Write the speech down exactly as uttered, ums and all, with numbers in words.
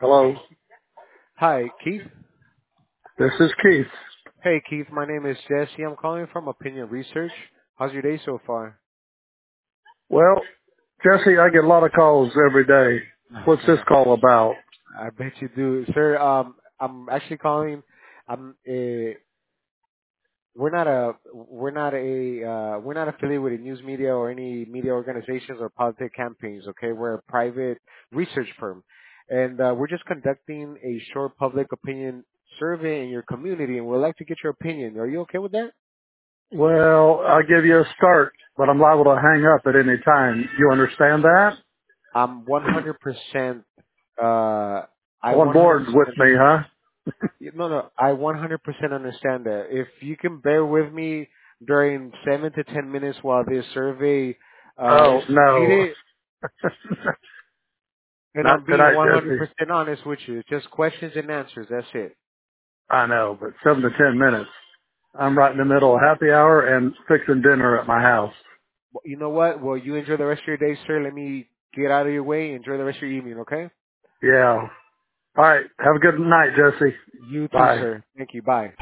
Hello, Hi, Keith. this is Keith. Hey, Keith. My name is Jesse. I'm calling from Opinion Research. How's your day so far? Well, Jesse, I get a lot of calls every day. What's this I call about? bet you do, sir. Um, I'm actually calling. I'm. Uh, we're not a. We're not a. Uh, we're not affiliated with a news media or any media organizations or politic campaigns. Okay, we're a private research firm, and uh, we're just conducting a short public opinion survey in your community, and we'd like to get your opinion. Are you okay with that? Well, I'll give you a start, but I'm liable to hang up at any time. You understand that? I'm one hundred percent. Uh, I On board one hundred percent with me, understand. huh? No, no, I one hundred percent understand that. If you can bear with me during seven to ten minutes while this survey uh, Oh, is no. completed, and Not I'm being tonight, one hundred Jesse. percent honest with you, it's just questions and answers. That's it. I know, but seven to ten minutes. I'm right in the middle of happy hour and fixing dinner at my house. Well, you know what? Well, you enjoy the rest of your day, sir. Let me get out of your way. Enjoy the rest of your evening, okay? Yeah. All right. Have a good night, Jesse. You too, Bye. sir. Thank you. Bye.